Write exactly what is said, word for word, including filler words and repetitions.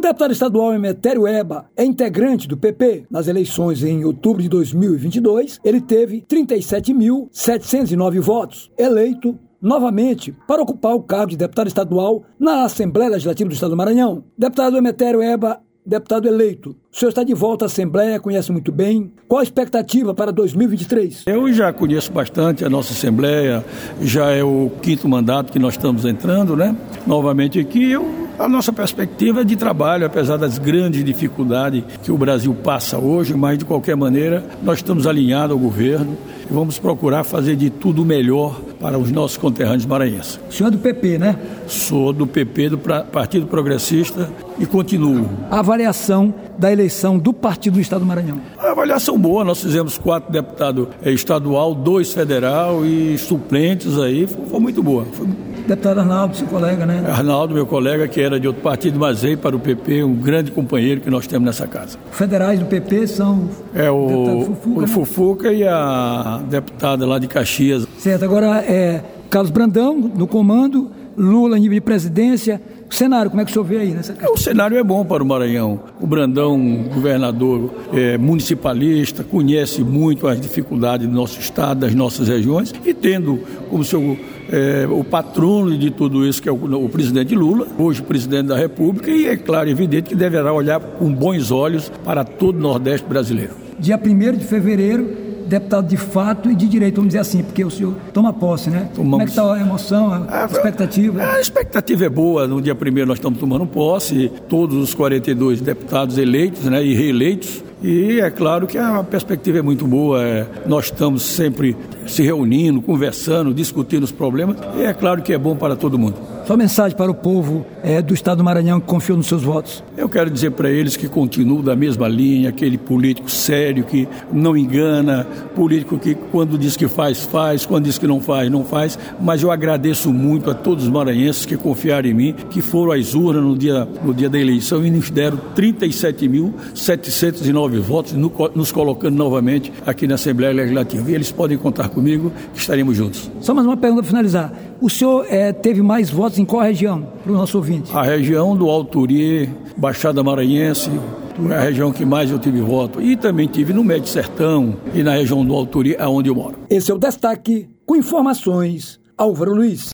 deputado estadual Emetério Eba é integrante do P P. Nas eleições em outubro de dois mil e vinte e dois, ele teve trinta e sete mil setecentos e nove votos, eleito novamente para ocupar o cargo de deputado estadual na Assembleia Legislativa do Estado do Maranhão. Deputado Emetério Eba, deputado eleito, o senhor está de volta à Assembleia, conhece muito bem. Qual a expectativa para dois mil e vinte e três? Eu já conheço bastante a nossa Assembleia, já é o quinto mandato que nós estamos entrando, né? Novamente aqui, eu... A nossa perspectiva é de trabalho, apesar das grandes dificuldades que o Brasil passa hoje, mas de qualquer maneira nós estamos alinhados ao governo e vamos procurar fazer de tudo melhor para os nossos conterrâneos maranhenses. O senhor é do P P, né? Sou do P P, do Partido Progressista, e continuo. A avaliação da eleição do Partido do Estado do Maranhão? A avaliação boa, nós fizemos quatro deputados estadual, dois federal e suplentes aí, foi, foi muito boa. Foi... Deputado Arnaldo, seu colega, né? Arnaldo, meu colega, que era de outro partido, mas veio para o P P, um grande companheiro que nós temos nessa casa. Federais do P P são é o Fufuca, o né? Fufuca e a deputada lá de Caxias. Certo, agora é Carlos Brandão no comando, Lula em nível de presidência. O cenário, como é que o senhor vê aí nessa questão? O cenário é bom para o Maranhão. O Brandão, governador é, municipalista, conhece muito as dificuldades do nosso estado, das nossas regiões, e tendo como seu é, o patrono de tudo isso, que é o, o presidente Lula, hoje presidente da República, e é claro e evidente que deverá olhar com bons olhos para todo o Nordeste brasileiro. Dia primeiro de fevereiro, deputado de fato e de direito, vamos dizer assim, porque o senhor toma posse, né? Tomamos... Como é que está a emoção, a, a expectativa? A, a expectativa é boa. No dia primeiro nós estamos tomando posse, todos os quarenta e dois deputados eleitos, né, e reeleitos. E é claro que a perspectiva é muito boa. É, nós estamos sempre se reunindo, conversando, discutindo os problemas, e é claro que é bom para todo mundo. Sua mensagem para o povo é, do Estado do Maranhão que confiou nos seus votos? Eu quero dizer para eles que continuam da mesma linha, aquele político sério que não engana, político que quando diz que faz, faz, quando diz que não faz, não faz, mas eu agradeço muito a todos os maranhenses que confiaram em mim, que foram às urnas no dia, no dia da eleição e nos deram trinta e sete mil setecentos e nove votos, nos colocando novamente aqui na Assembleia Legislativa. E eles podem contar comigo que estaremos juntos. Só mais uma pergunta para finalizar. O senhor é, teve mais votos em qual região, para o nosso ouvinte? A região do Alturi, Baixada Maranhense, é a região que mais eu tive voto. E também tive no Médio Sertão e na região do Alturi, aonde eu moro. Esse é o Destaque, com informações, Álvaro Luiz.